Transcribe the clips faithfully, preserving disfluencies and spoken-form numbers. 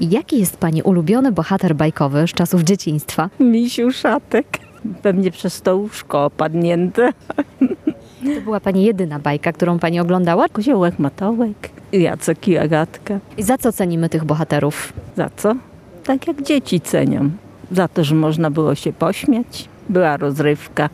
Jaki jest pani ulubiony bohater bajkowy z czasów dzieciństwa? Misiu Szatek. Pewnie przez stołówko opadnięte. To była pani jedyna bajka, którą pani oglądała? Koziołek, Matołek, Jacek i Agatka. I za co cenimy tych bohaterów? Za co? Tak jak dzieci cenią. Za to, że można było się pośmiać. Była rozrywka.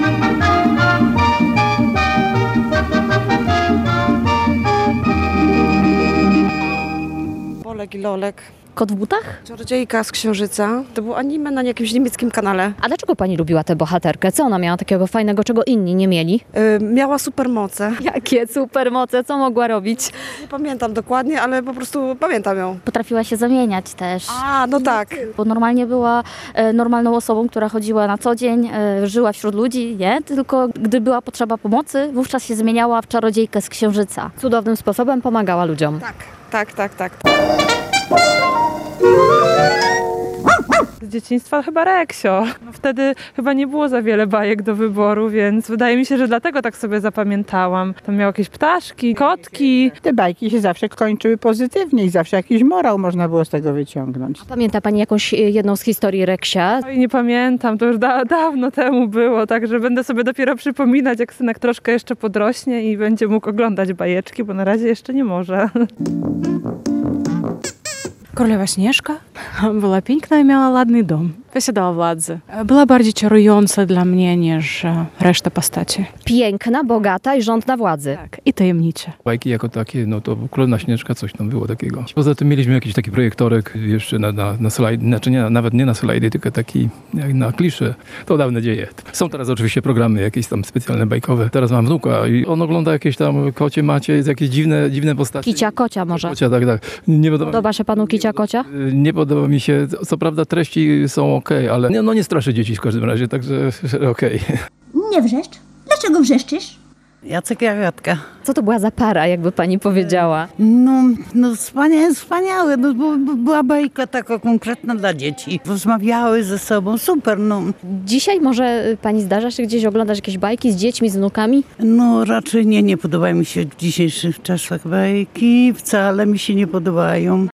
Bolek i Lolek. Kot w butach? Czarodziejka z Księżyca. To był anime na jakimś niemieckim kanale. A dlaczego pani lubiła tę bohaterkę? Co ona miała takiego fajnego, czego inni nie mieli? Yy, miała supermoce. Jakie supermoce, co mogła robić? Nie pamiętam dokładnie, ale po prostu pamiętam ją. Potrafiła się zamieniać też. A, no tak. Bo normalnie była e, normalną osobą, która chodziła na co dzień, e, żyła wśród ludzi, nie? Tylko gdy była potrzeba pomocy, wówczas się zmieniała w czarodziejkę z Księżyca. Cudownym sposobem pomagała ludziom. Tak, tak, tak, tak. Z dzieciństwa chyba Reksio. No wtedy chyba nie było za wiele bajek do wyboru, więc wydaje mi się, że dlatego tak sobie zapamiętałam. Tam miał jakieś ptaszki, kotki. Te bajki się zawsze kończyły pozytywnie i zawsze jakiś morał można było z tego wyciągnąć. Pamięta pani jakąś e, jedną z historii Reksia? Oj, nie pamiętam, to już da- dawno temu było, także będę sobie dopiero przypominać, jak synek troszkę jeszcze podrośnie i będzie mógł oglądać bajeczki, bo na razie jeszcze nie może. Królowa Śnieżka była piękna i miała ładny dom. Posiadała władzę. Była bardziej czarująca dla mnie niż e, reszta postaci. Piękna, bogata i żądna władzy. Tak, i tajemnicza. Bajki jako takie, no to Królewna Śnieżka, coś tam było takiego. Poza tym mieliśmy jakiś taki projektorek jeszcze na, na, na slajdy, znaczy nie, nawet nie na slajdy, tylko taki jak na klisze. To dawne dzieje. Są teraz oczywiście programy jakieś tam specjalne bajkowe. Teraz mam wnuka i on ogląda jakieś tam kocie macie, jakieś dziwne, dziwne postacie. Kicia kocia może. Kocia, tak, tak. Nie podoba, Podoba się panu kicia kocia? nie podoba mi się, co prawda treści są okej, ale nie, no nie straszy dzieci w każdym razie, także okej. Nie wrzeszcz. Dlaczego wrzeszczysz? Jacek i Agatka. Co to była za para, jakby pani powiedziała? No, no wspaniałe, wspaniałe. No, bo, bo była bajka taka konkretna dla dzieci. Rozmawiały ze sobą, super, no. Dzisiaj może pani zdarza się gdzieś oglądać jakieś bajki z dziećmi, z wnukami? No raczej nie, nie podobają mi się w dzisiejszych czasach bajki. Wcale mi się nie podobają.